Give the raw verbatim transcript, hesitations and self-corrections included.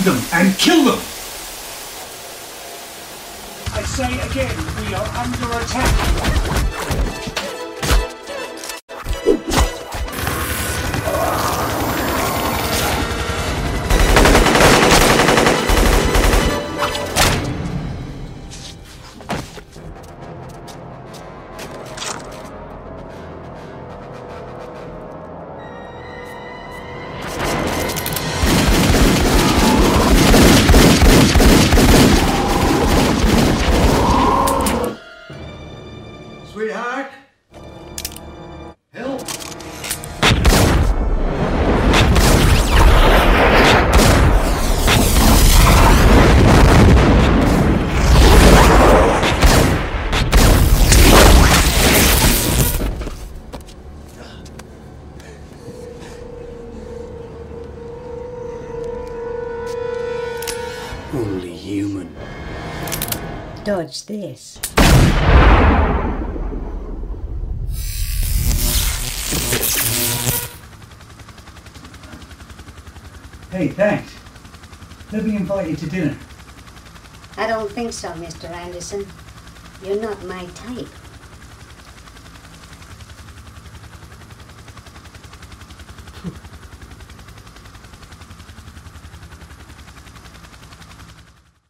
them and kill them! I say again, we are under attack. Sweetheart? Help! Only human. Dodge this. Hey, thanks. Let me invite you to dinner. I don't think so, Mister Anderson. You're not my type.